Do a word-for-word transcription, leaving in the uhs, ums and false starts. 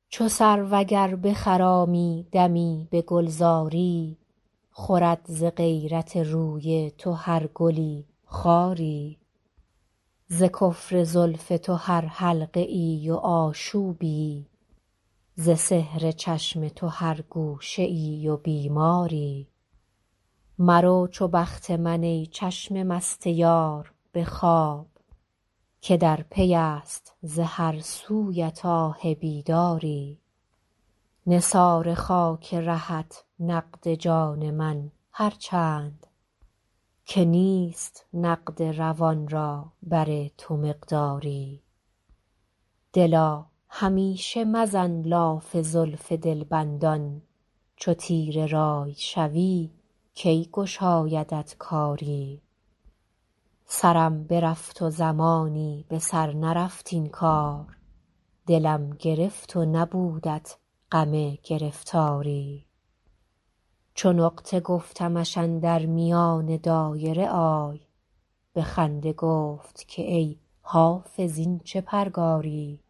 چو سرو اگر بخرامی دمی به گلزاری خورد ز غیرت روی تو هر گلی خاری ز کفر زلف تو هر حلقه ای و آشوبی ز سحر چشم تو هر گوشه ای و بیماری مرو چو بخت من ای چشم مست یار به خواب که در پی است ز هر سویت آه بیداری نثار خاک رهت نقد جان من هر چند که نیست نقد روان را بر تو مقداری دلا همیشه مزن لاف زلف دلبندان چو تیره رای شوی کی گشایدت کاری سرم برفت و زمانی به سر نرفت این کار دلم گرفت و نبودت غم گرفتاری چو نقطه گفتمش اندر میان دایره آی به خنده گفت که ای حافظ این چه پرگاری